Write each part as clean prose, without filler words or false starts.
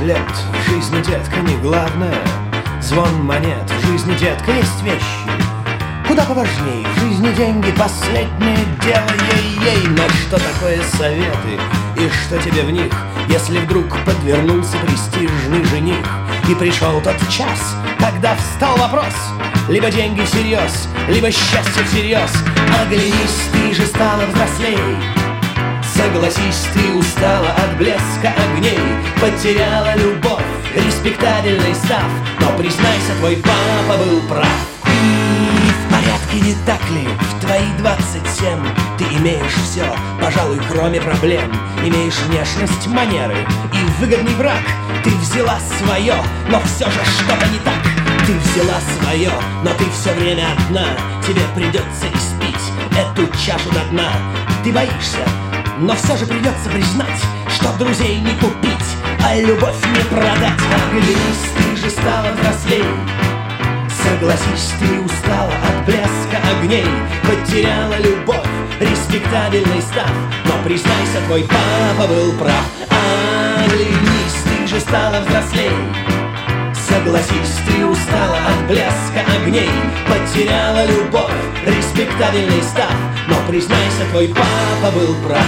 лет в жизни, детка, не главное. Звон монет в жизни, детка, есть вещи куда поважнее. В жизни деньги — последнее дело, ей-ей. Но что такое советы и что тебе в них, если вдруг подвернулся престижный жених? И пришел тот час, когда встал вопрос: либо деньги всерьез, либо счастье всерьез. Оглянись, ты же стала взрослей. Согласись, ты устала от блеска огней, потеряла любовь, респектабельный став. Но признайся, твой папа был прав. И в порядке, не так ли? В твои 27 ты имеешь все, пожалуй, кроме проблем. Имеешь внешность, манеры и выгодный брак. Ты взяла свое, но все же что-то не так. Ты взяла свое, но ты все время одна. Тебе придется испить эту чашу до дна. Ты боишься, но все же придется признать, что друзей не купить, а любовь не продать. Оглянись, ты же стала взрослей. Согласись, ты устала от блеска огней, потеряла любовь, респектабельный став. Но признайся, твой папа был прав. Оглянись, ты же стала взрослей. Согласись, ты устала от блеска огней, потеряла любовь, респектабельный став. Но признайся, твой папа был прав.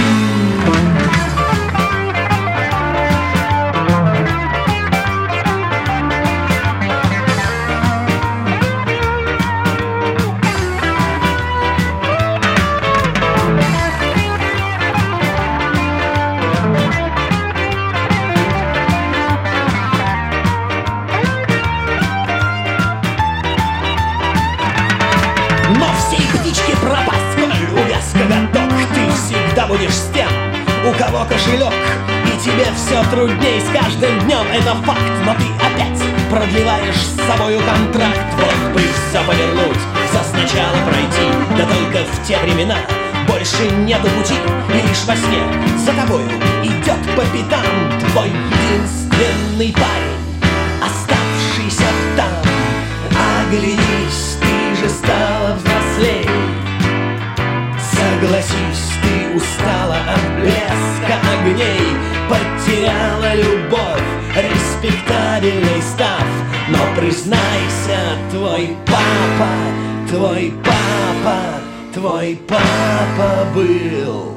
Но всей птичке пропасть, коль увяз коготок. Ты всегда будешь с тем, у кого кошелек, и тебе все трудней с каждым днем, это факт. Но ты опять продлеваешь с собою контракт. Вот бы все повернуть, все сначала пройти. Да только в те времена больше нету пути, и лишь во сне за тобою идет по пятам твой единственный парень, оставшийся там. Оглянись, ты же стала взрослей. Согласись, ты устала от блеска огней, потеряла любовь, респектабельный став. Но признайся, твой папа, твой папа, твой папа был